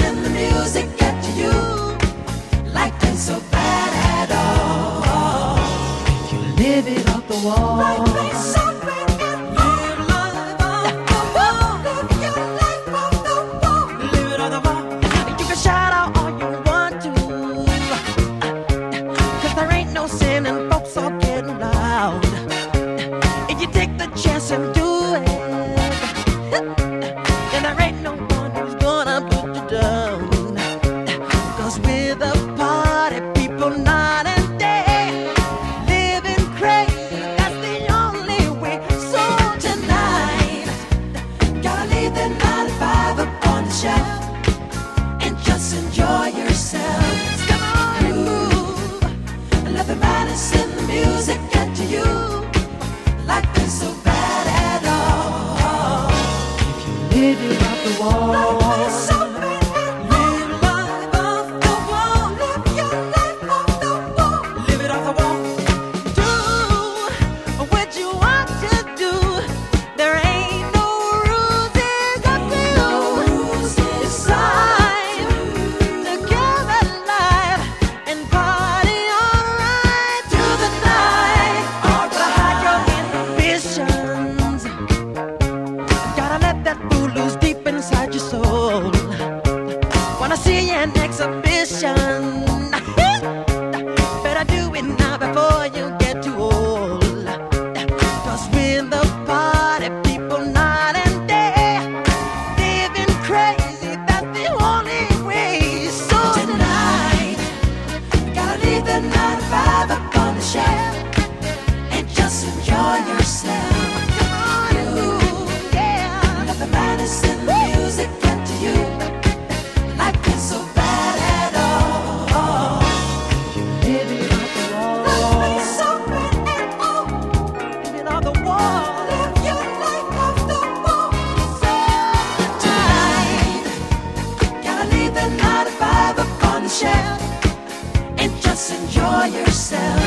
and the music get to you. Life ain't so bad at all. You live it off the wall. Life ain't so bad at all. Live life off the wall. Live your life off the wall. Live it off the wall. You can shout out all you want to, 'cause there ain't no sin and folks are getting loud. If you take the chance and do it, then there ain't no one who's gonna put you down. 'Cause we're the party people night and day, living crazy, that's the only way. So tonight, gotta leave the 9 to 5 up on the shelf and just enjoy yourself. Come on and move, and let the madness in the music get to you. Life ain't so bad at all. If you live it off the wall. Life ain't so bad at all. Live life off the wall. Live your life off the wall. Live it off the wall. Do what you want to do. There ain't no rules, it's up to you. Decide to give it life and party alright through the night. Hide your inhibitions. Gotta let that fool loose deep inside your soul. Wanna see an exhibition? Better do it now before you get too old. 'Cause we're the party people night and day, living crazy, that's the only way. So tonight, gotta leave the 9 to 5 up on the shelf and just enjoy yourself. Come on, you, yeah. Let the madness in the music get to you. Life ain't so bad at all. You live it off the wall. Life ain't so bad at all. Live it off the wall. Live your life off the wall. So tonight, gotta leave the 9 to 5 up on the shelf and just enjoy yourself.